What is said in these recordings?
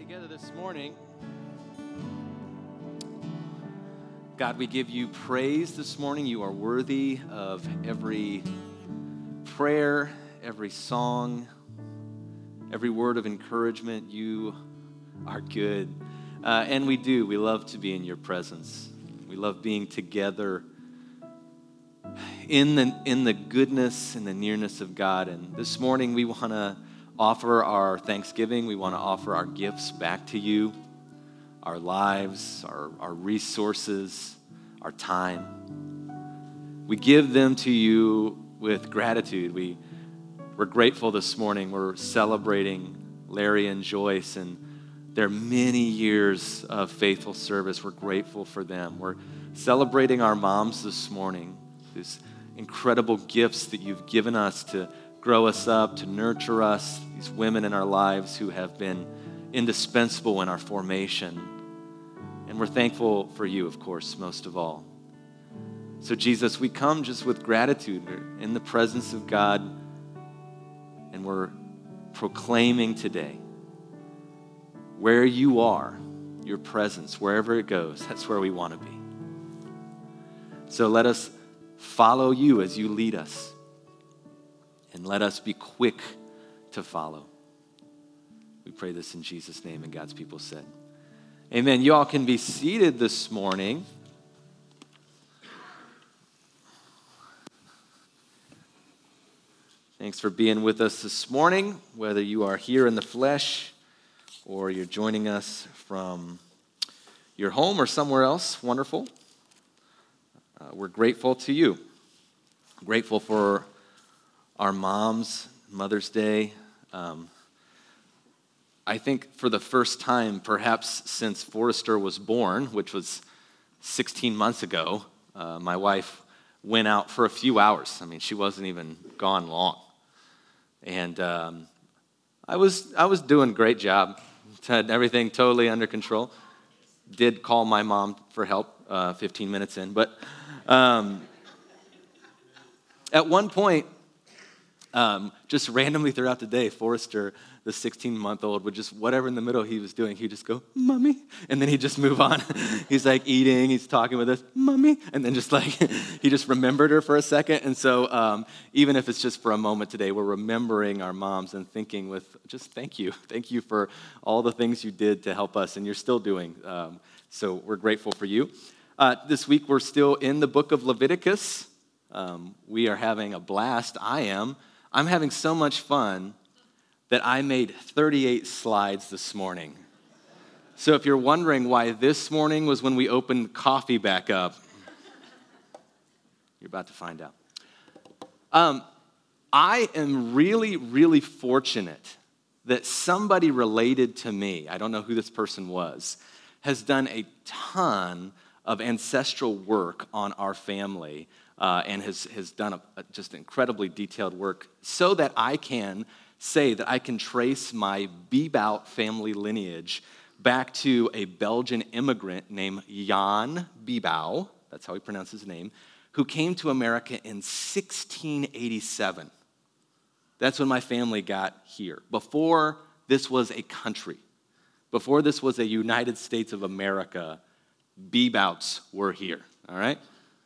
Together this morning, God, we give you praise this morning. You are worthy of every prayer, every song, every word of encouragement. You are good. And we love to be in your presence. We love being together in the goodness and the nearness of God. And this morning we want to offer our thanksgiving. We want to offer our gifts back to you, our lives, our resources, our time. We give them to you with gratitude. We're grateful this morning. We're celebrating Larry and Joyce and their many years of faithful service. We're grateful for them. We're celebrating our moms this morning, these incredible gifts that you've given us to grow us up, to nurture us, these women in our lives who have been indispensable in our formation. And we're thankful for you, of course, most of all. So Jesus, we come just with gratitude. We're in the presence of God, and we're proclaiming today where you are, your presence, wherever it goes, that's where we want to be. So let us follow you as you lead us. And let us be quick to follow. We pray this in Jesus' name, and God's people said, amen. You all can be seated this morning. Thanks for being with us this morning, whether you are here in the flesh or you're joining us from your home or somewhere else. Wonderful. We're grateful to you. Grateful for our moms, Mother's Day. I think for the first time, perhaps since Forrester was born, which was 16 months ago, my wife went out for a few hours. I mean, she wasn't even gone long. And I was doing a great job. Had everything totally under control. Did call my mom for help 15 minutes in. But at one point, just randomly throughout the day, Forrester, the 16-month-old, would just, whatever in the middle he was doing, he'd just go, "Mommy," and then he'd just move on. He's like eating, he's talking with us, "Mommy," and then just like, he just remembered her for a second. And so even if it's just for a moment today, we're remembering our moms and thinking with just thank you. Thank you for all the things you did to help us and you're still doing. So we're grateful for you. This week we're still in the book of Leviticus. We are having a blast. I'm having so much fun that I made 38 slides this morning. So if you're wondering why this morning was when we opened coffee back up, you're about to find out. I am really, really fortunate that somebody related to me, I don't know who this person was, has done a ton of ancestral work on our family and has done just incredibly detailed work so that I can say that I can trace my Biebout family lineage back to a Belgian immigrant named Jan Biebau, that's how he pronounced his name, who came to America in 1687. That's when my family got here. Before this was a country, before this was a United States of America, Biebouts were here, all right?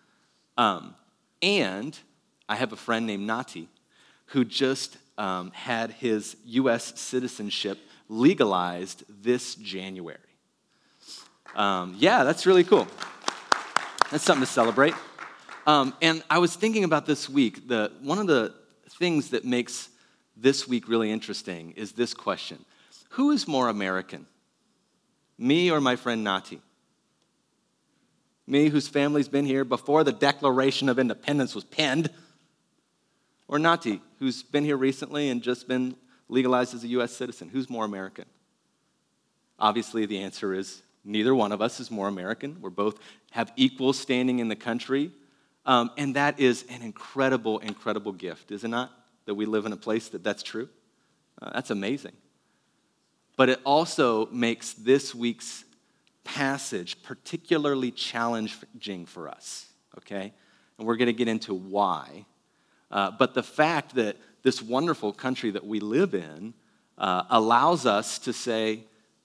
And I have a friend named Nati who just had his U.S. citizenship legalized this January. Yeah, that's really cool. That's something to celebrate. And I was thinking about this week, one of the things that makes this week really interesting is this question. Who is more American, me or my friend Nati? Me, whose family's been here before the Declaration of Independence was penned, or Nati, who's been here recently and just been legalized as a U.S. citizen? Who's more American? Obviously, the answer is neither one of us is more American. We both have equal standing in the country, and that is an incredible, incredible gift, is it not? That we live in a place that's true. That's amazing. But it also makes this week's passage particularly challenging for us, okay? And we're going to get into why. But the fact that this wonderful country that we live in allows us to say,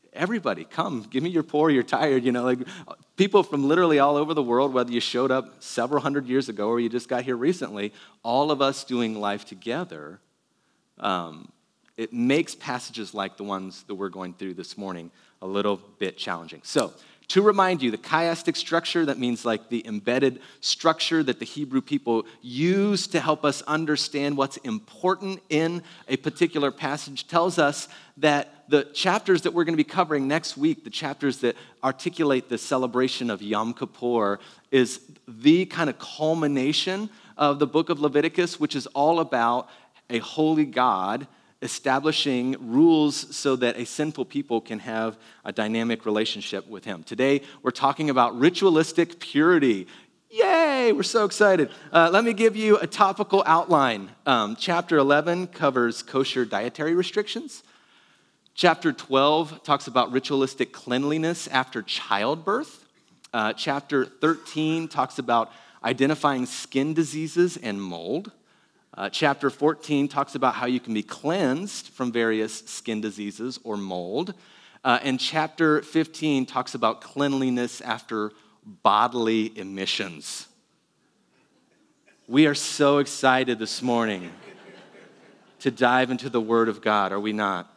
everybody, come, give me your poor, you're tired, like people from literally all over the world, whether you showed up several hundred years ago or you just got here recently, all of us doing life together, it makes passages like the ones that we're going through this morning a little bit challenging. So, to remind you, the chiastic structure, that means like the embedded structure that the Hebrew people use to help us understand what's important in a particular passage, tells us that the chapters that we're going to be covering next week, the chapters that articulate the celebration of Yom Kippur, is the kind of culmination of the book of Leviticus, which is all about a holy God establishing rules so that a sinful people can have a dynamic relationship with him. Today, we're talking about ritualistic purity. Yay, we're so excited. Let me give you a topical outline. Chapter 11 covers kosher dietary restrictions. Chapter 12 talks about ritualistic cleanliness after childbirth. Chapter 13 talks about identifying skin diseases and mold. Chapter 14 talks about how you can be cleansed from various skin diseases or mold. And chapter 15 talks about cleanliness after bodily emissions. We are so excited this morning to dive into the Word of God, are we not?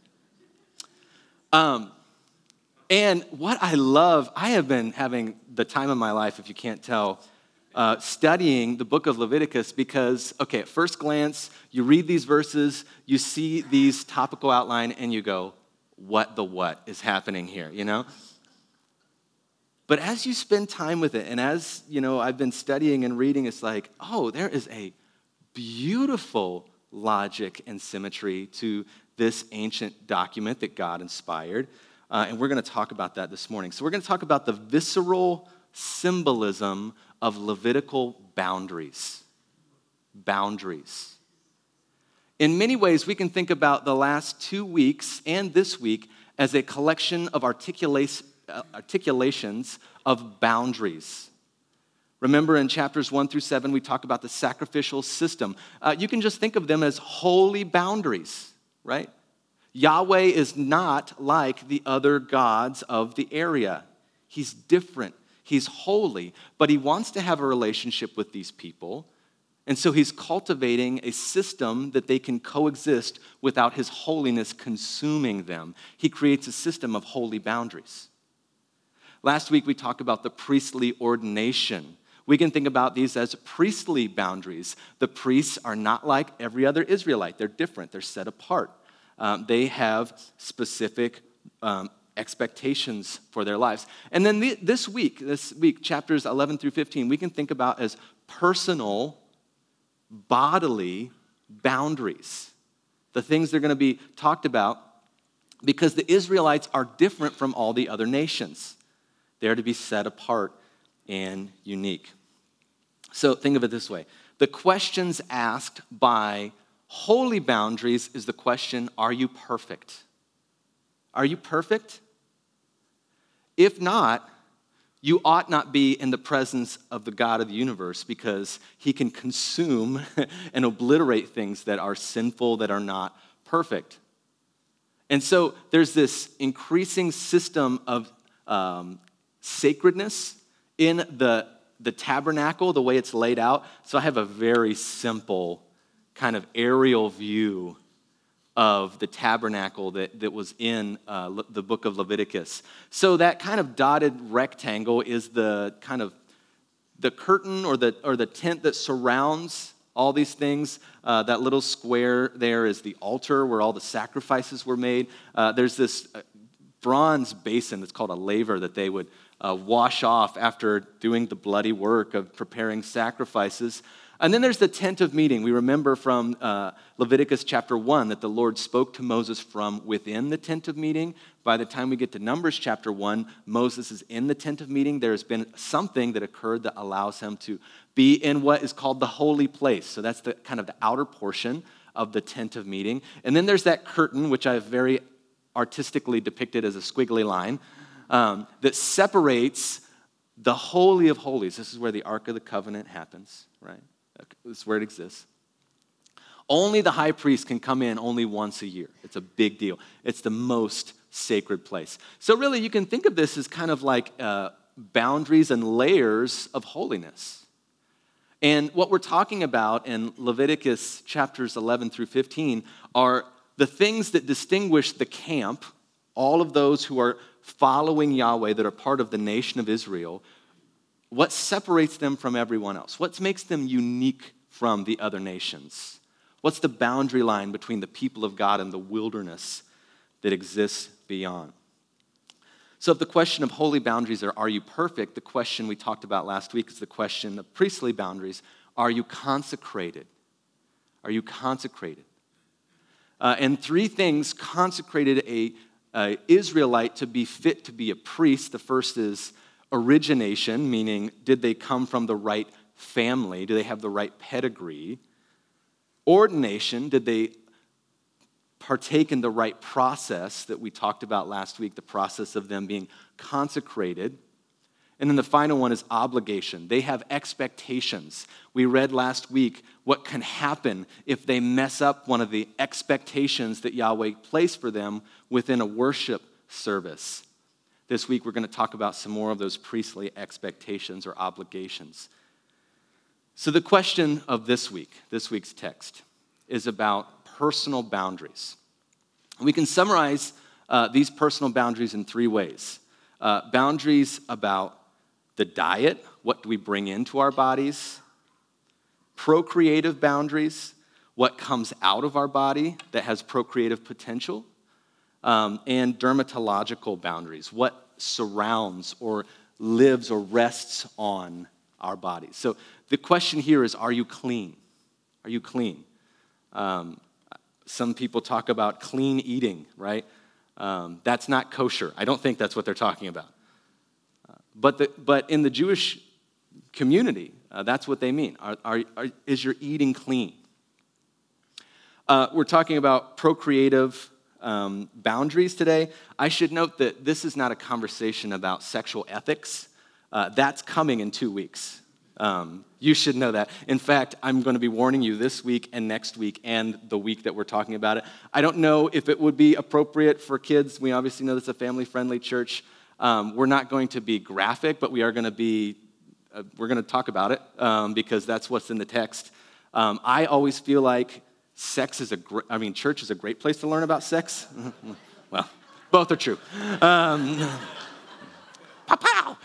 And what I love, I have been having the time of my life, if you can't tell, studying the book of Leviticus because, okay, at first glance, you read these verses, you see these topical outline, and you go, what is happening here, But as you spend time with it, and as, I've been studying and reading, it's like, oh, there is a beautiful logic and symmetry to this ancient document that God inspired, and we're going to talk about that this morning. So we're going to talk about the visceral symbolism of Levitical boundaries. Boundaries. In many ways, we can think about the last 2 weeks and this week as a collection of articulations of boundaries. Remember in chapters 1 through 7, we talk about the sacrificial system. You can just think of them as holy boundaries, right? Yahweh is not like the other gods of the area. He's different. He's holy, but he wants to have a relationship with these people, and so he's cultivating a system that they can coexist without his holiness consuming them. He creates a system of holy boundaries. Last week, we talked about the priestly ordination. We can think about these as priestly boundaries. The priests are not like every other Israelite. They're different. They're set apart. They have specific expectations for their lives. And then this week, chapters 11 through 15, we can think about as personal, bodily boundaries. The things that are going to be talked about because the Israelites are different from all the other nations. They're to be set apart and unique. So think of it this way. The questions asked by holy boundaries is the question, are you perfect? Are you perfect? If not, you ought not be in the presence of the God of the universe because he can consume and obliterate things that are sinful, that are not perfect. And so there's this increasing system of sacredness in the tabernacle, the way it's laid out. So I have a very simple kind of aerial view of the tabernacle that was in the book of Leviticus. So that kind of dotted rectangle is the kind of the curtain or the tent that surrounds all these things. That little square there is the altar where all the sacrifices were made. There's this bronze basin that's called a laver that they would wash off after doing the bloody work of preparing sacrifices. And then there's the tent of meeting. We remember from Leviticus chapter 1 that the Lord spoke to Moses from within the tent of meeting. By the time we get to Numbers chapter 1, Moses is in the tent of meeting. There's been something that occurred that allows him to be in what is called the holy place. So that's the kind of the outer portion of the tent of meeting. And then there's that curtain, which I've very artistically depicted as a squiggly line, that separates the Holy of Holies. This is where the Ark of the Covenant happens, right? This is where it exists. Only the high priest can come in only once a year. It's a big deal. It's the most sacred place. So really, you can think of this as kind of like boundaries and layers of holiness. And what we're talking about in Leviticus chapters 11 through 15 are the things that distinguish the camp, all of those who are following Yahweh, that are part of the nation of Israel. What separates them from everyone else? What makes them unique from the other nations? What's the boundary line between the people of God and the wilderness that exists beyond? So if the question of holy boundaries are you perfect, the question we talked about last week is the question of priestly boundaries. Are you consecrated? Are you consecrated? And three things consecrated a Israelite to be fit to be a priest. The first is origination, meaning did they come from the right family? Do they have the right pedigree? Ordination, did they partake in the right process that we talked about last week, the process of them being consecrated? And then the final one is obligation. They have expectations. We read last week what can happen if they mess up one of the expectations that Yahweh placed for them within a worship service. This week we're going to talk about some more of those priestly expectations or obligations. So the question of this week's text, is about personal boundaries. We can summarize these personal boundaries in three ways. Boundaries about the diet, what do we bring into our bodies? Procreative boundaries, what comes out of our body that has procreative potential? And dermatological boundaries, what surrounds or lives or rests on our bodies. So the question here is, are you clean? Are you clean? Some people talk about clean eating, right? That's not kosher. I don't think that's what they're talking about. But in the Jewish community, that's what they mean. Is your eating clean? We're talking about procreative boundaries today. I should note that this is not a conversation about sexual ethics. That's coming in 2 weeks. You should know that. In fact, I'm going to be warning you this week and next week and the week that we're talking about it. I don't know if it would be appropriate for kids. We obviously know this is a family-friendly church. We're not going to be graphic, but we're going to talk about it because that's what's in the text. I always feel like church is a great place to learn about sex. Well, both are true. Pow-pow!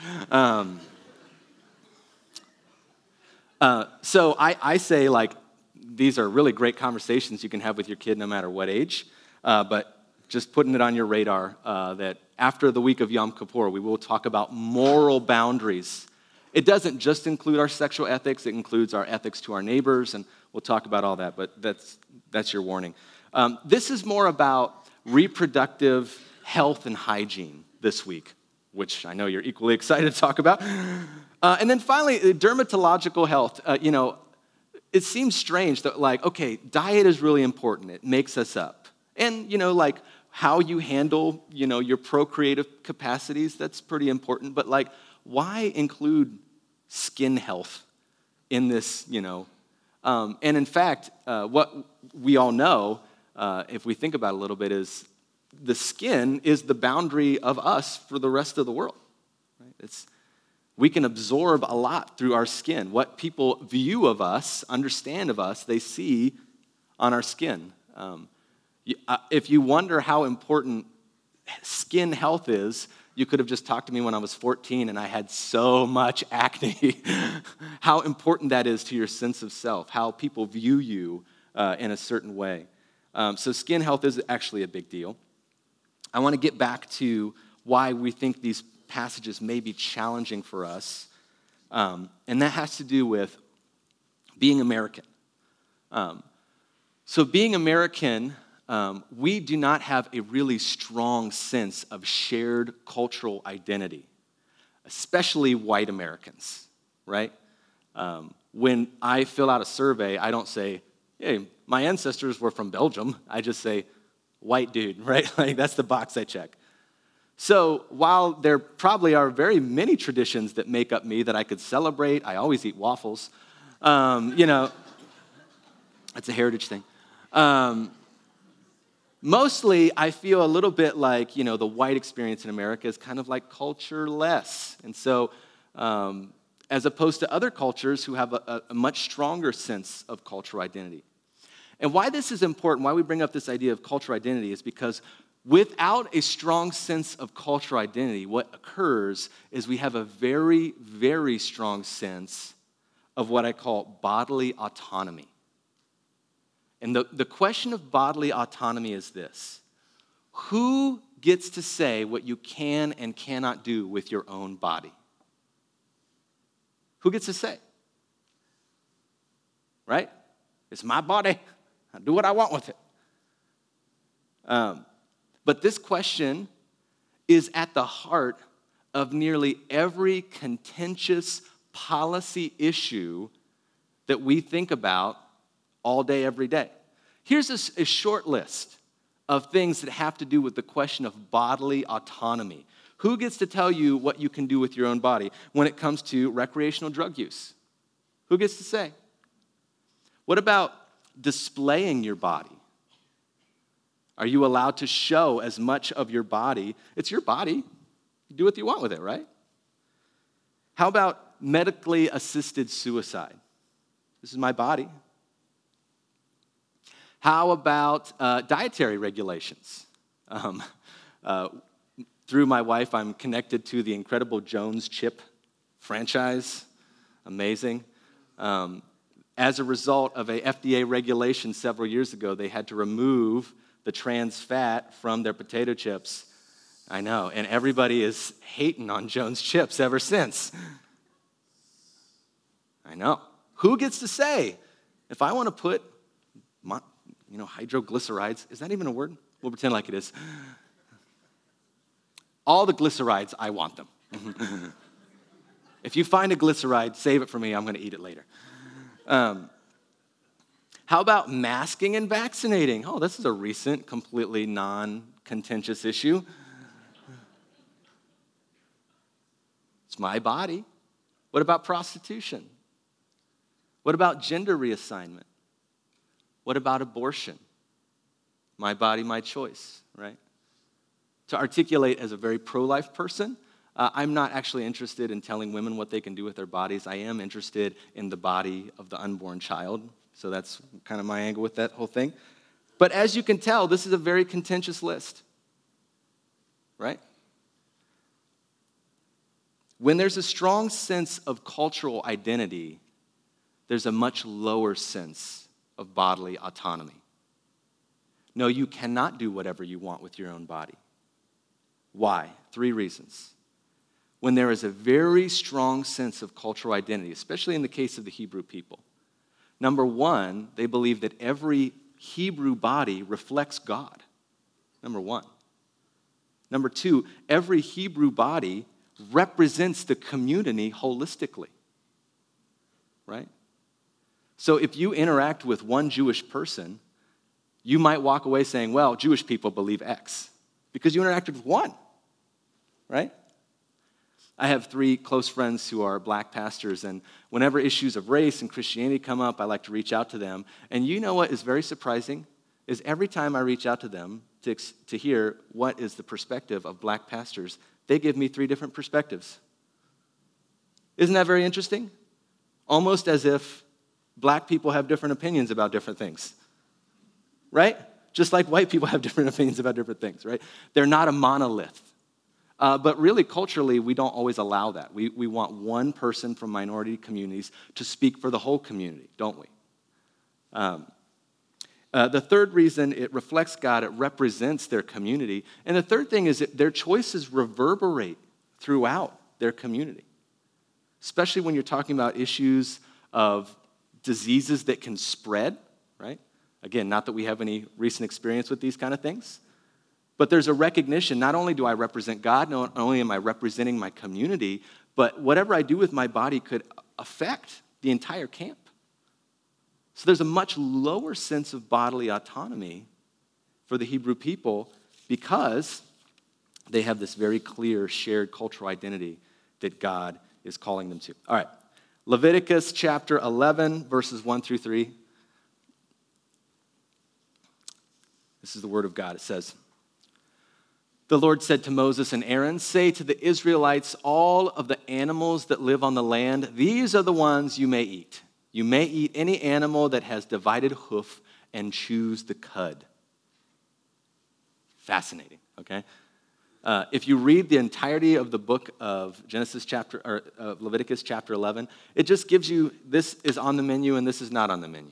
So I say, like, these are really great conversations you can have with your kid no matter what age, but just putting it on your radar that after the week of Yom Kippur, we will talk about moral boundaries. It doesn't just include our sexual ethics, it includes our ethics to our neighbors, and we'll talk about all that, but that's your warning. This is more about reproductive health and hygiene this week, which I know you're equally excited to talk about. And then finally, dermatological health. It seems strange that, like, okay, diet is really important. It makes us up. And, like, how you handle, your procreative capacities, that's pretty important. But, like, why include skin health in this, And in fact, what we all know, if we think about it a little bit, is the skin is the boundary of us for the rest of the world. Right? We can absorb a lot through our skin. What people view of us, understand of us, they see on our skin. If you wonder how important skin health is, you could have just talked to me when I was 14 and I had so much acne. How important that is to your sense of self, how people view you in a certain way. So skin health is actually a big deal. I want to get back to why we think these passages may be challenging for us, and that has to do with being American. So being American, we do not have a really strong sense of shared cultural identity, especially white Americans, right? When I fill out a survey, I don't say, hey, my ancestors were from Belgium. I just say, white dude, right? Like, that's the box I check. So while there probably are very many traditions that make up me that I could celebrate, I always eat waffles, that's a heritage thing. Mostly, I feel a little bit like, the white experience in America is kind of like culture-less. And so, as opposed to other cultures who have a much stronger sense of cultural identity. And why this is important, why we bring up this idea of cultural identity, is because without a strong sense of cultural identity, what occurs is we have a very, very strong sense of what I call bodily autonomy. And the question of bodily autonomy is this: who gets to say what you can and cannot do with your own body? Who gets to say? Right? It's my body. I do what I want with it. But this question is at the heart of nearly every contentious policy issue that we think about all day, every day. Here's a short list of things that have to do with the question of bodily autonomy. Who gets to tell you what you can do with your own body when it comes to recreational drug use? Who gets to say? What about displaying your body? Are you allowed to show as much of your body? It's your body. You do what you want with it, right? How about medically assisted suicide? This is my body. How about dietary regulations? Through my wife, I'm connected to the incredible Jones Chip franchise. Amazing. As a result of a FDA regulation several years ago, they had to remove the trans fat from their potato chips. I know, and everybody is hating on Jones Chips ever since. I know. Who gets to say, if I want to put hydroglycerides, is that even a word? We'll pretend like it is. All the glycerides, I want them. If you find a glyceride, save it for me. I'm going to eat it later. How about masking and vaccinating? Oh, this is a recent, completely non-contentious issue. It's my body. What about prostitution? What about gender reassignment? What about abortion? My body, my choice, right? To articulate as a very pro-life person, I'm not actually interested in telling women what they can do with their bodies. I am interested in the body of the unborn child. So that's kind of my angle with that whole thing. But as you can tell, this is a very contentious list, right? When there's a strong sense of cultural identity, there's a much lower sense of bodily autonomy. No, you cannot do whatever you want with your own body. Why? 3 reasons. When there is a very strong sense of cultural identity, especially in the case of the Hebrew people. Number 1, they believe that every Hebrew body reflects God. Number 1. Number 2, every Hebrew body represents the community holistically. Right? So if you interact with one Jewish person, you might walk away saying, well, Jewish people believe X, because you interacted with one, right? I have 3 close friends who are black pastors, and whenever issues of race and Christianity come up, I like to reach out to them. And you know what is very surprising? Is every time I reach out to them to hear what is the perspective of black pastors, they give me 3 different perspectives. Isn't that very interesting? Almost as if black people have different opinions about different things, right? Just like white people have different opinions about different things, right? They're not a monolith. But really, culturally, we don't always allow that. We want one person from minority communities to speak for the whole community, don't we? The third reason, it reflects God, it represents their community. And the third thing is that their choices reverberate throughout their community, especially when you're talking about issues of diseases that can spread, right? Again, not that we have any recent experience with these kind of things, but there's a recognition, not only do I represent God, not only am I representing my community, but whatever I do with my body could affect the entire camp. So there's a much lower sense of bodily autonomy for the Hebrew people because they have this very clear shared cultural identity that God is calling them to. All right, Leviticus chapter 11, verses 1 through 3. This is the word of God. It says, "The Lord said to Moses and Aaron, say to the Israelites, all of the animals that live on the land, these are the ones you may eat. You may eat any animal that has divided hoof and chews the cud." Fascinating, okay? If you read the entirety of the book of Leviticus chapter 11, it just gives you, this is on the menu and this is not on the menu.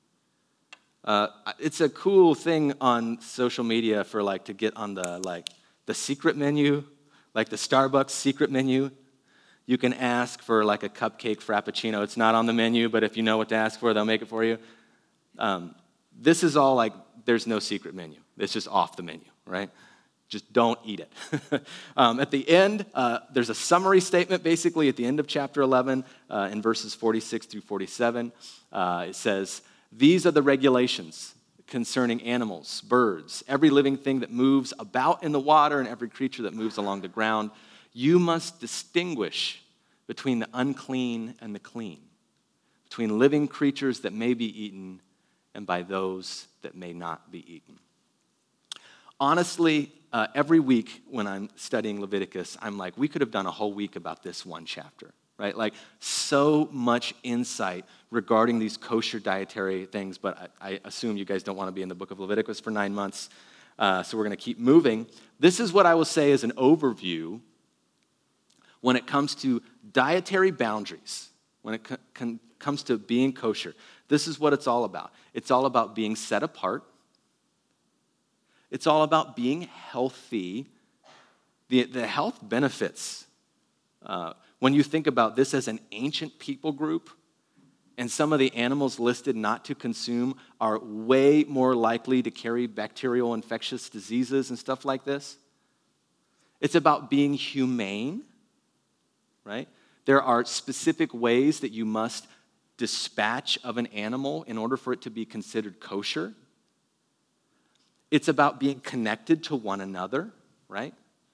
It's a cool thing on social media for to get on the secret menu, like the Starbucks secret menu. You can ask for a cupcake frappuccino. It's not on the menu, but if you know what to ask for, they'll make it for you. This is all there's no secret menu. It's just off the menu, right? Just don't eat it. At the end, there's a summary statement basically at the end of chapter 11 in verses 46 through 47. It says, "These are the regulations concerning animals, birds, every living thing that moves about in the water and every creature that moves along the ground. You must distinguish between the unclean and the clean, between living creatures that may be eaten and by those that may not be eaten." Honestly, every week when I'm studying Leviticus, I'm like, we could have done a whole week about this one chapter, right? So much insight regarding these kosher dietary things, but I assume you guys don't want to be in the book of Leviticus for 9 months, so we're going to keep moving. This is what I will say as an overview when it comes to dietary boundaries, when it comes to being kosher. This is what it's all about. It's all about being set apart. It's all about being healthy. The health benefits, when you think about this as an ancient people group, and some of the animals listed not to consume are way more likely to carry bacterial infectious diseases and stuff like this. It's about being humane, right? There are specific ways that you must dispatch of an animal in order for it to be considered kosher. It's about being connected to one another, right?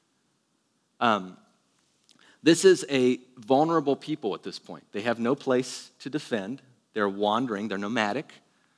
This is a vulnerable people at this point. They have no place to defend. They're wandering. They're nomadic.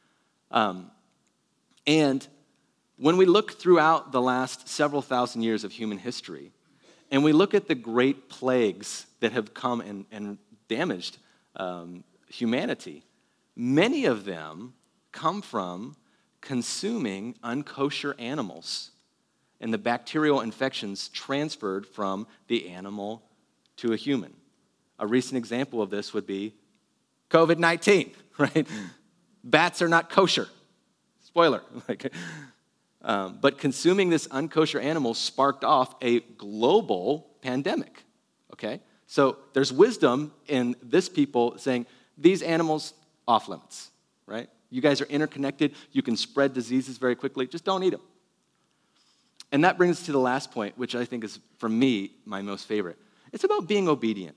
And when we look throughout the last several thousand years of human history, and we look at the great plagues that have come and damaged humanity, many of them come from consuming unkosher animals and the bacterial infections transferred from the animal to a human. A recent example of this would be COVID-19, right? Bats are not kosher. Spoiler. But consuming this unkosher animal sparked off a global pandemic, okay? So there's wisdom in this people saying, these animals off limits, right? You guys are interconnected. You can spread diseases very quickly. Just don't eat them. And that brings us to the last point, which I think is, for me, my most favorite. It's about being obedient.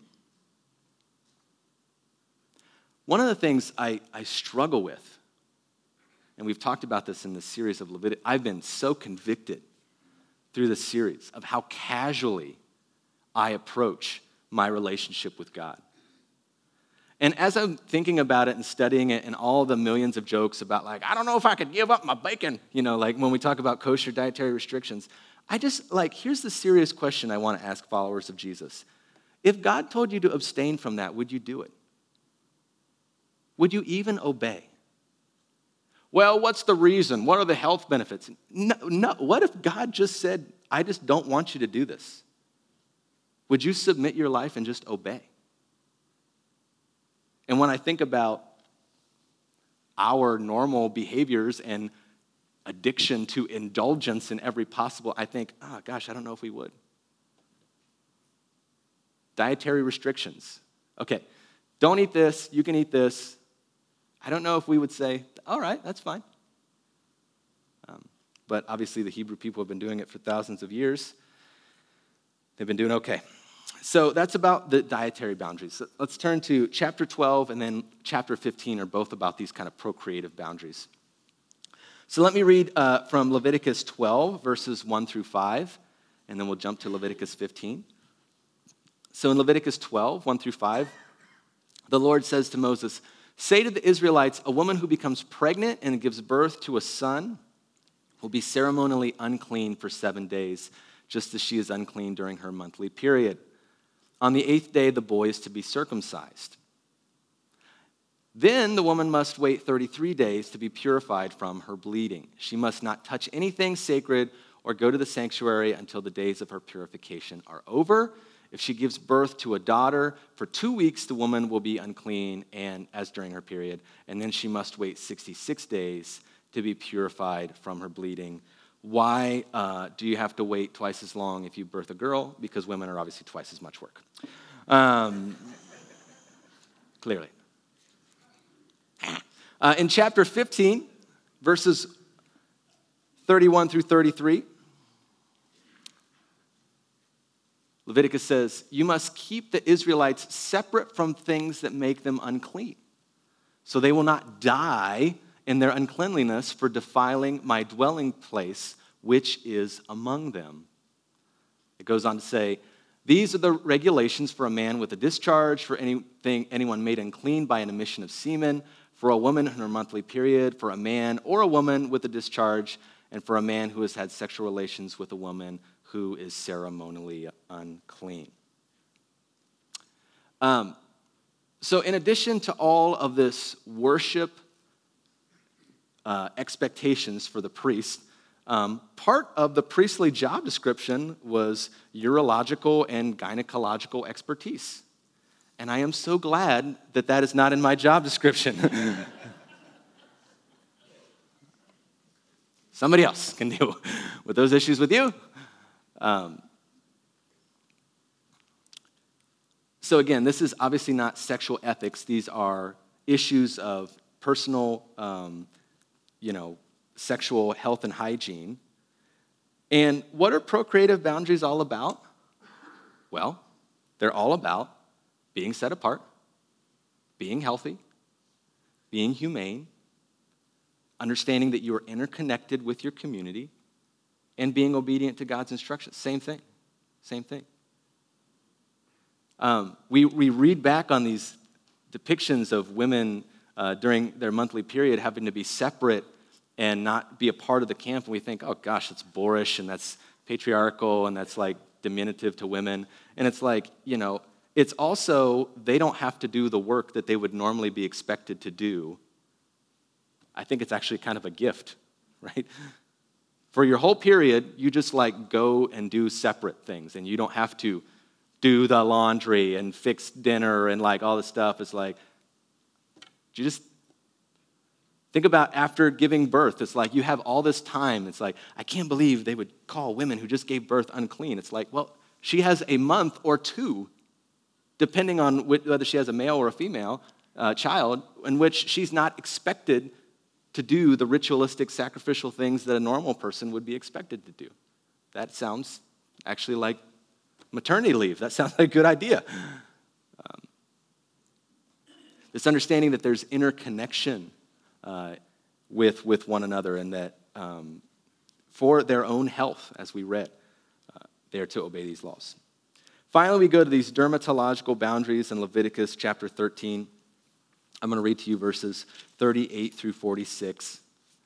One of the things I struggle with, and we've talked about this in this series of Leviticus, I've been so convicted through this series of how casually I approach my relationship with God. And as I'm thinking about it and studying it and all the millions of jokes about I don't know if I could give up my bacon, when we talk about kosher dietary restrictions, I just here's the serious question I want to ask followers of Jesus. If God told you to abstain from that, would you do it? Would you even obey? Well, what's the reason? What are the health benefits? No. What if God just said, I just don't want you to do this? Would you submit your life and just obey? And when I think about our normal behaviors and addiction to indulgence in every possible, I think, oh gosh, I don't know if we would. Dietary restrictions. Okay, don't eat this, you can eat this. I don't know if we would say, all right, that's fine. But obviously the Hebrew people have been doing it for thousands of years. They've been doing okay. So that's about the dietary boundaries. So let's turn to chapter 12 and then chapter 15 are both about these kind of procreative boundaries. So let me read from Leviticus 12, verses 1 through 5, and then we'll jump to Leviticus 15. So in Leviticus 12, 1 through 5, the Lord says to Moses, "Say to the Israelites, a woman who becomes pregnant and gives birth to a son will be ceremonially unclean for 7 days, just as she is unclean during her monthly period. On the 8th day, the boy is to be circumcised. Then the woman must wait 33 days to be purified from her bleeding. She must not touch anything sacred or go to the sanctuary until the days of her purification are over. If she gives birth to a daughter, for 2 weeks the woman will be unclean and as during her period, and then she must wait 66 days to be purified from her bleeding. Why do you have to wait twice as long if you birth a girl? Because women are obviously twice as much work. Clearly. In chapter 15, verses 31 through 33, Leviticus says, "You must keep the Israelites separate from things that make them unclean, so they will not die in their uncleanliness for defiling my dwelling place, which is among them." It goes on to say, "These are the regulations for a man with a discharge, for anyone made unclean by an emission of semen, for a woman in her monthly period, for a man or a woman with a discharge, and for a man who has had sexual relations with a woman who is ceremonially unclean." So in addition to all of this worship expectations for the priest, part of the priestly job description was urological and gynecological expertise. And I am so glad that that is not in my job description. Somebody else can deal with those issues with you. So again, this is obviously not sexual ethics. These are issues of personal, sexual health and hygiene. And what are procreative boundaries all about? Well, they're all about being set apart, being healthy, being humane, understanding that you are interconnected with your community, and being obedient to God's instructions. Same thing. We read back on these depictions of women during their monthly period having to be separate and not be a part of the camp, and we think, oh gosh, that's boorish, and that's patriarchal, and that's like diminutive to women. And it's like, it's also, they don't have to do the work that they would normally be expected to do. I think it's actually kind of a gift, right? For your whole period, you just go and do separate things, and you don't have to do the laundry and fix dinner and all this stuff. It's you just think about after giving birth. It's you have all this time. It's I can't believe they would call women who just gave birth unclean. It's well, she has a month or two, depending on whether she has a male or a female child, in which she's not expected to do the ritualistic sacrificial things that a normal person would be expected to do. That sounds actually like maternity leave. That sounds like a good idea. This understanding that there's interconnection with one another, and that for their own health, as we read, they are to obey these laws. Finally, we go to these dermatological boundaries in Leviticus chapter 13. I'm going to read to you verses 38 through 46.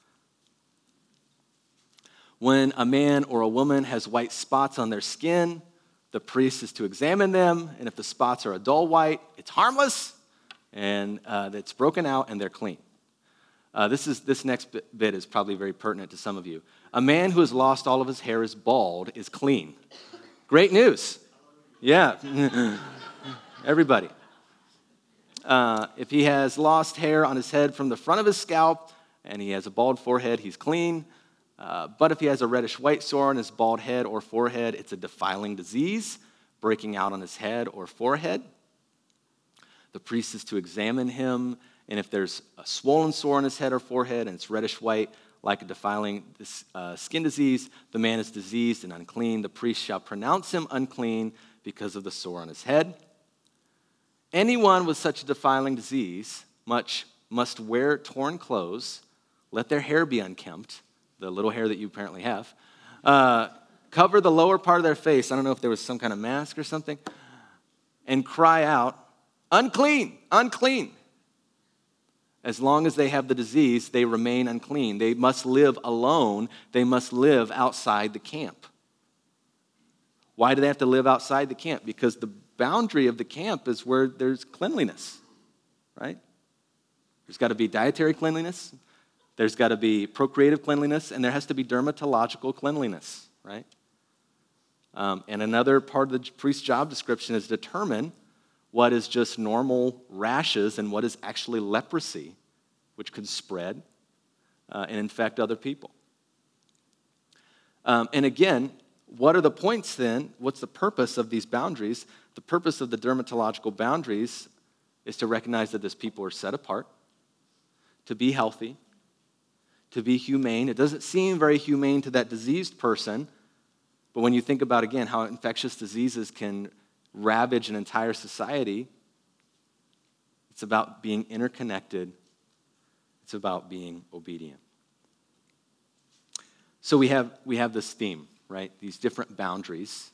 When a man or a woman has white spots on their skin, the priest is to examine them, and if the spots are a dull white, it's harmless, and it's broken out, and they're clean. This next bit is probably very pertinent to some of you. A man who has lost all of his hair is bald is clean. Great news. Yeah. Everybody. If he has lost hair on his head from the front of his scalp and he has a bald forehead, he's clean. But if he has a reddish-white sore on his bald head or forehead, it's a defiling disease breaking out on his head or forehead. The priest is to examine him, and if there's a swollen sore on his head or forehead and it's reddish-white, like a defiling skin disease, the man is diseased and unclean. The priest shall pronounce him unclean because of the sore on his head. Anyone with such a defiling disease must wear torn clothes, let their hair be unkempt, the little hair that you apparently have, cover the lower part of their face, I don't know if there was some kind of mask or something, and cry out, "Unclean, unclean." As long as they have the disease, they remain unclean. They must live alone. They must live outside the camp. Why do they have to live outside the camp? Because the boundary of the camp is where there's cleanliness, right? There's got to be dietary cleanliness, there's got to be procreative cleanliness, and there has to be dermatological cleanliness, right? And another part of the priest's job description is determine what is just normal rashes and what is actually leprosy, which could spread and infect other people. And again, what are the points then? What's the purpose of these boundaries? The purpose of the dermatological boundaries is to recognize that these people are set apart, to be healthy, to be humane. It doesn't seem very humane to that diseased person, but when you think about, again, how infectious diseases can ravage an entire society, it's about being interconnected. It's about being obedient. So we have this theme, right? These different boundaries.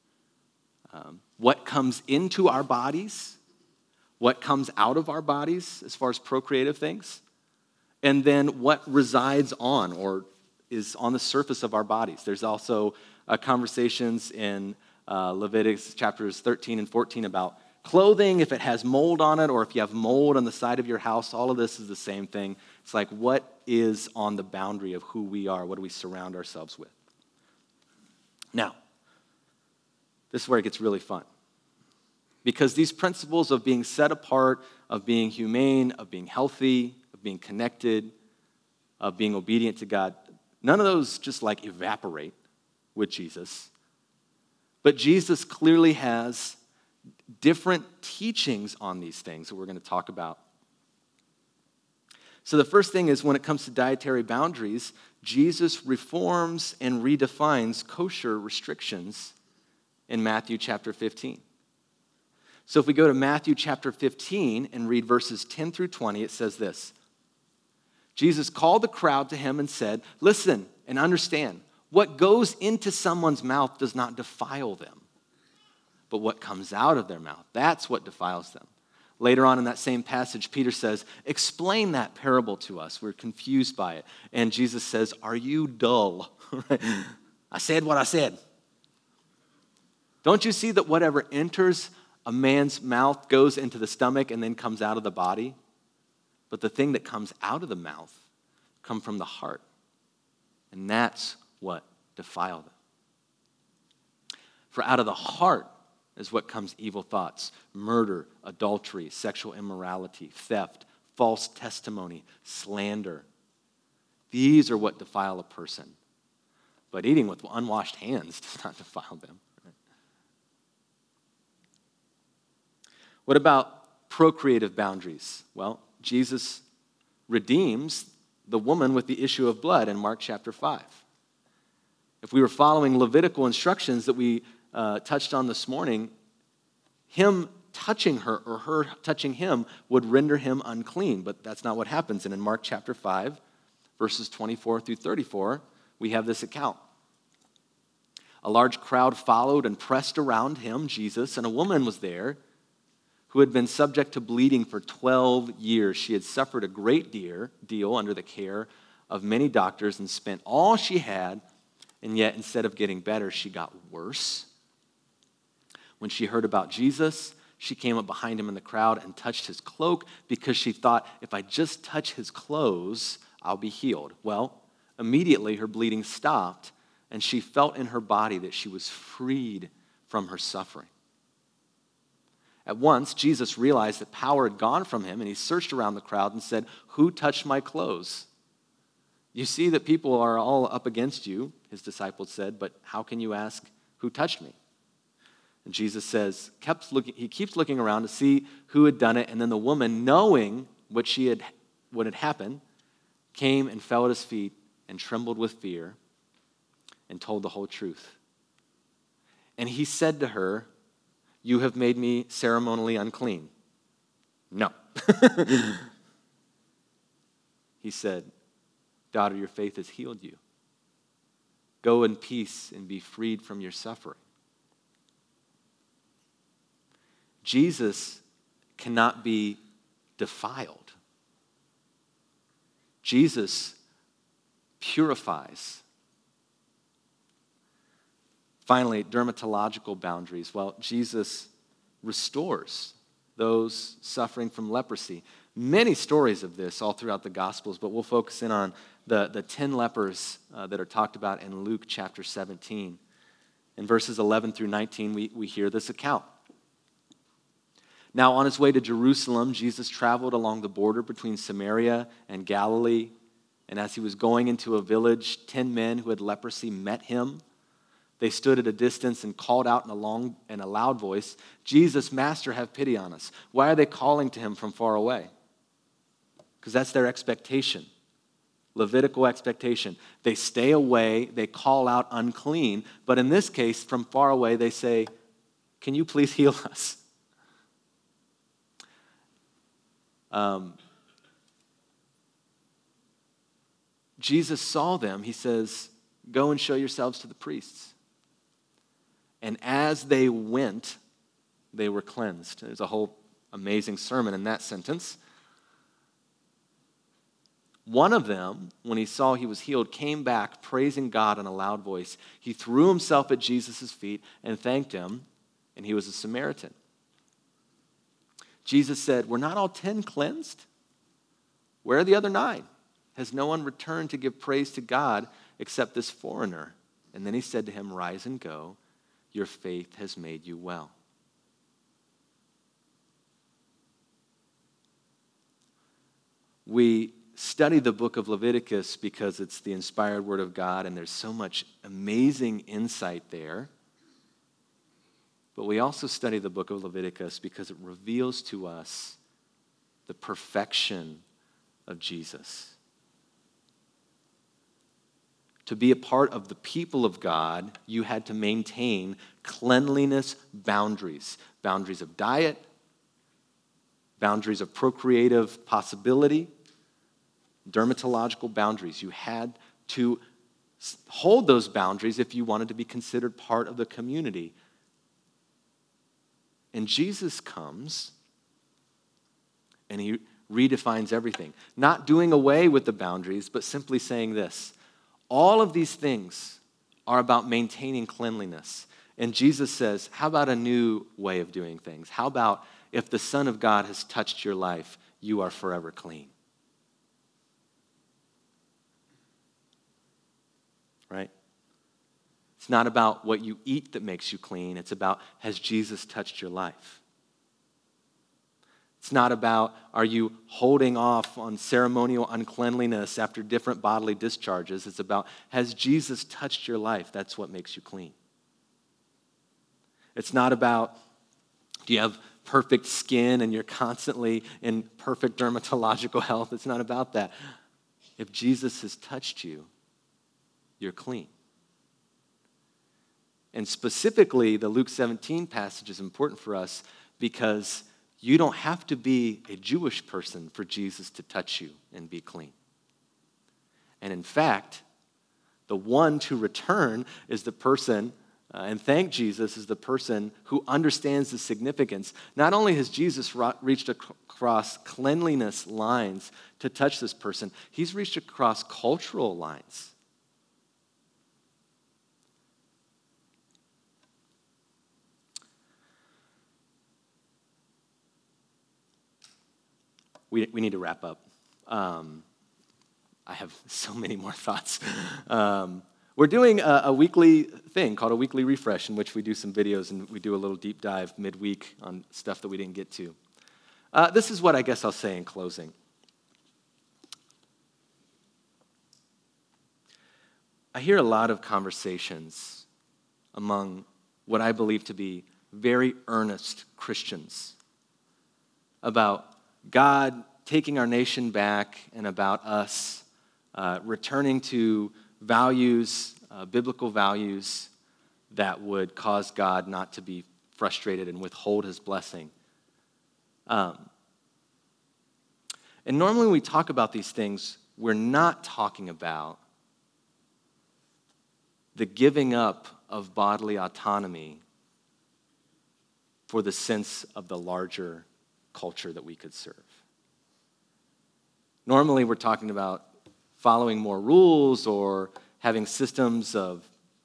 What comes into our bodies, what comes out of our bodies as far as procreative things, and then what resides on or is on the surface of our bodies. There's also conversations in Leviticus chapters 13 and 14 about clothing, if it has mold on it, or if you have mold on the side of your house. All of this is the same thing. It's like, what is on the boundary of who we are? What do we surround ourselves with? Now, this is where it gets really fun. Because these principles of being set apart, of being humane, of being healthy, of being connected, of being obedient to God, none of those just like evaporate with Jesus. But Jesus clearly has different teachings on these things that we're going to talk about. So the first thing is, when it comes to dietary boundaries, Jesus reforms and redefines kosher restrictions in Matthew chapter 15. So if we go to Matthew chapter 15 and read verses 10 through 20, it says this. Jesus called the crowd to him and said, "Listen and understand, what goes into someone's mouth does not defile them, but what comes out of their mouth, that's what defiles them." Later on in that same passage, Peter says, "Explain that parable to us. We're confused by it." And Jesus says, "Are you dull?" I said what I said. Don't you see that whatever enters a man's mouth goes into the stomach and then comes out of the body? But the thing that comes out of the mouth comes from the heart. And that's what defile them. For out of the heart is what comes evil thoughts, murder, adultery, sexual immorality, theft, false testimony, slander. These are what defile a person. But eating with unwashed hands does not defile them. What about procreative boundaries? Well, Jesus redeems the woman with the issue of blood in Mark chapter 5. If we were following Levitical instructions that we touched on this morning, him touching her or her touching him would render him unclean, but that's not what happens. And in Mark chapter 5, verses 24 through 34, we have this account. A large crowd followed and pressed around him, Jesus, and a woman was there who had been subject to bleeding for 12 years. She had suffered a great deal under the care of many doctors and spent all she had, and yet instead of getting better, she got worse. When she heard about Jesus, she came up behind him in the crowd and touched his cloak because she thought, if I just touch his clothes, I'll be healed. Well, immediately her bleeding stopped, and she felt in her body that she was freed from her suffering. At once, Jesus realized that power had gone from him, and he searched around the crowd and said, "Who touched my clothes?" "You see that people are all up against you," his disciples said, "but how can you ask, 'Who touched me?'" And Jesus says, he keeps looking around to see who had done it, and then the woman, knowing what had happened, came and fell at his feet and trembled with fear and told the whole truth. And he said to her, "You have made me ceremonially unclean." "No." He said, "Daughter, your faith has healed you. Go in peace and be freed from your suffering." Jesus cannot be defiled. Jesus purifies. Finally, dermatological boundaries. Well, Jesus restores those suffering from leprosy. Many stories of this all throughout the Gospels, but we'll focus in on the 10 lepers that are talked about in Luke chapter 17. In verses 11 through 19, we hear this account. Now, on his way to Jerusalem, Jesus traveled along the border between Samaria and Galilee. And as he was going into a village, 10 men who had leprosy met him. They stood at a distance and called out in a loud voice, "Jesus, Master, have pity on us." Why are they calling to him from far away? Because that's their expectation, Levitical expectation. They stay away, they call out unclean, but in this case, from far away, they say, "Can you please heal us?" Jesus saw them. He says, "Go and show yourselves to the priests." And as they went, they were cleansed. There's a whole amazing sermon in that sentence. One of them, when he saw he was healed, came back praising God in a loud voice. He threw himself at Jesus' feet and thanked him, and he was a Samaritan. Jesus said, "Were not all 10 cleansed? Where are the other 9? Has no one returned to give praise to God except this foreigner?" And then he said to him, "Rise and go. Your faith has made you well." We study the book of Leviticus because it's the inspired word of God, and there's so much amazing insight there. But we also study the book of Leviticus because it reveals to us the perfection of Jesus. To be a part of the people of God, you had to maintain cleanliness boundaries. Boundaries of diet, boundaries of procreative possibility, dermatological boundaries. You had to hold those boundaries if you wanted to be considered part of the community. And Jesus comes and he redefines everything. Not doing away with the boundaries, but simply saying this: all of these things are about maintaining cleanliness. And Jesus says, how about a new way of doing things? How about if the Son of God has touched your life, you are forever clean? Right? It's not about what you eat that makes you clean. It's about, has Jesus touched your life? It's not about, are you holding off on ceremonial uncleanliness after different bodily discharges? It's about, has Jesus touched your life? That's what makes you clean. It's not about, do you have perfect skin and you're constantly in perfect dermatological health? It's not about that. If Jesus has touched you, you're clean. And specifically, the Luke 17 passage is important for us because you don't have to be a Jewish person for Jesus to touch you and be clean. And in fact, the one to return is the person, and thank Jesus, is the person who understands the significance. Not only has Jesus reached across cleanliness lines to touch this person, he's reached across cultural lines. We need to wrap up. I have so many more thoughts. We're doing a weekly thing called a weekly refresh, in which we do some videos and we do a little deep dive midweek on stuff that we didn't get to. This is what I guess I'll say in closing. I hear a lot of conversations among what I believe to be very earnest Christians about God taking our nation back and about us returning to values, biblical values that would cause God not to be frustrated and withhold his blessing. And normally when we talk about these things, we're not talking about the giving up of bodily autonomy for the sense of the larger culture that we could serve. Normally, we're talking about following more rules or having systems of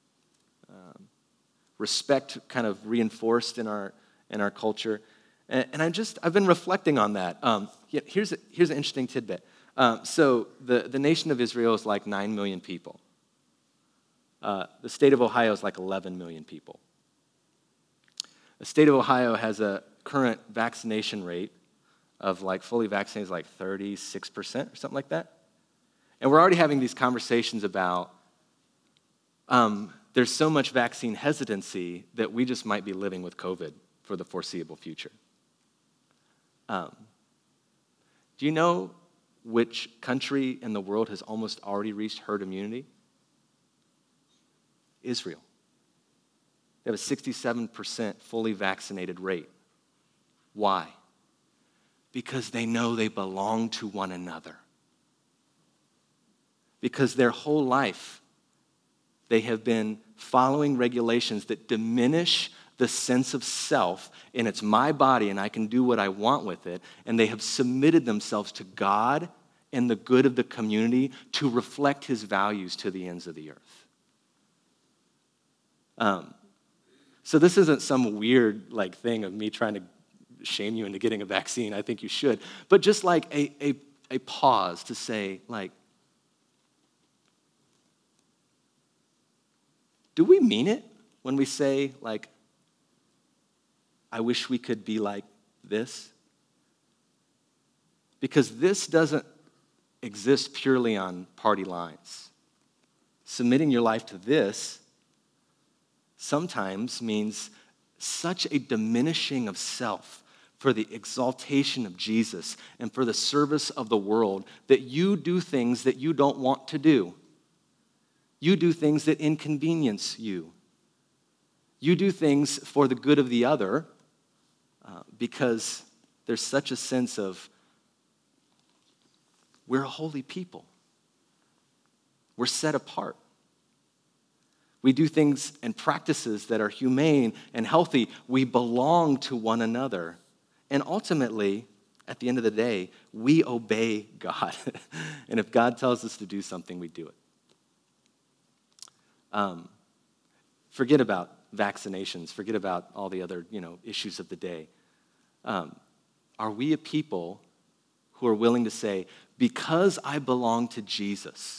respect kind of reinforced in our culture. And I've been reflecting on that. Here's an interesting tidbit. So the nation of Israel is like 9 million people. The state of Ohio is like 11 million people. The state of Ohio has a current vaccination rate of like fully vaccinated is like 36% or something like that. And we're already having these conversations about there's so much vaccine hesitancy that we just might be living with COVID for the foreseeable future. Do you know which country in the world has almost already reached herd immunity? Israel. They have a 67% fully vaccinated rate. Why? Because they know they belong to one another. Because their whole life, they have been following regulations that diminish the sense of self, and it's my body and I can do what I want with it, and they have submitted themselves to God and the good of the community to reflect his values to the ends of the earth. So this isn't some weird thing of me trying to shame you into getting a vaccine. I think you should. But just like a pause to say, do we mean it when we say, I wish we could be like this? Because this doesn't exist purely on party lines. Submitting your life to this sometimes means such a diminishing of self for the exaltation of Jesus and for the service of the world that you do things that you don't want to do. You do things that inconvenience you. You do things for the good of the other because there's such a sense of we're a holy people. We're set apart. We do things and practices that are humane and healthy. We belong to one another. And ultimately, at the end of the day, we obey God. And if God tells us to do something, we do it. Forget about vaccinations. Forget about all the other, issues of the day. Are we a people who are willing to say, because I belong to Jesus?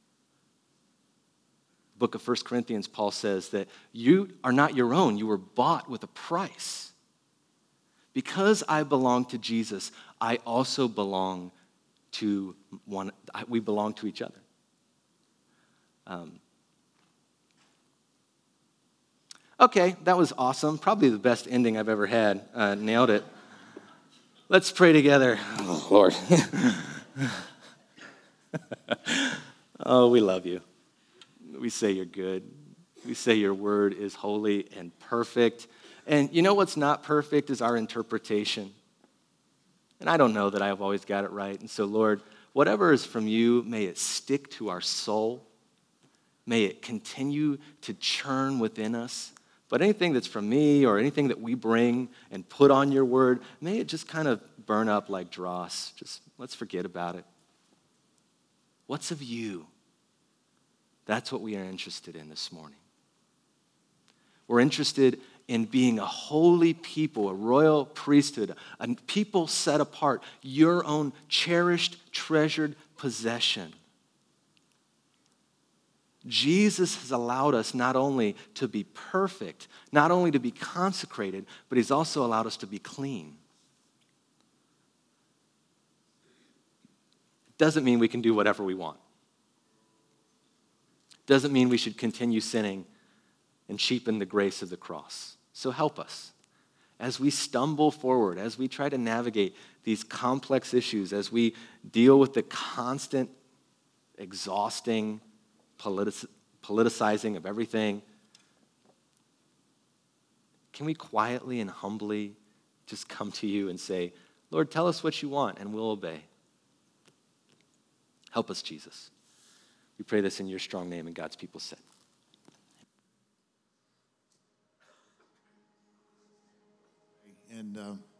Book of 1 Corinthians, Paul says that you are not your own. You were bought with a price. Because I belong to Jesus, I also belong to one. We belong to each other. Okay, that was awesome. Probably the best ending I've ever had. Nailed it. Let's pray together. Oh, Lord. Oh, we love you. We say you're good. We say your word is holy and perfect. And you know what's not perfect is our interpretation. And I don't know that I've always got it right. And so, Lord, whatever is from you, may it stick to our soul. May it continue to churn within us. But anything that's from me or anything that we bring and put on your word, may it just kind of burn up like dross. Just let's forget about it. What's of you? That's what we are interested in this morning. We're interested in being a holy people, a royal priesthood, a people set apart, your own cherished, treasured possession. Jesus has allowed us not only to be perfect, not only to be consecrated, but he's also allowed us to be clean. It doesn't mean we can do whatever we want. Doesn't mean we should continue sinning and cheapen the grace of the cross. So help us as we stumble forward, as we try to navigate these complex issues, as we deal with the constant, exhausting politicizing of everything. Can we quietly and humbly just come to you and say, Lord, tell us what you want and we'll obey. Help us, Jesus. We pray this in your strong name, and God's people said. And